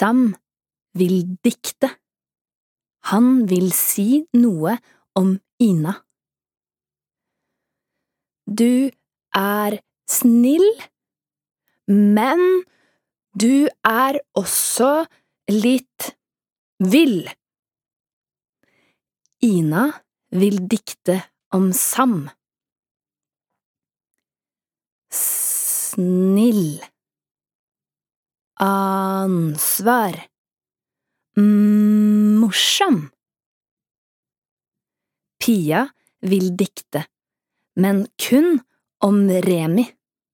Sam vil dikte. Han vil si noe om Ina. Du er snill, men du er også litt vill. Ina vil dikte om Sam. Snill. Ansvar. Morsom. Pia vil dikte, men kun om Remi.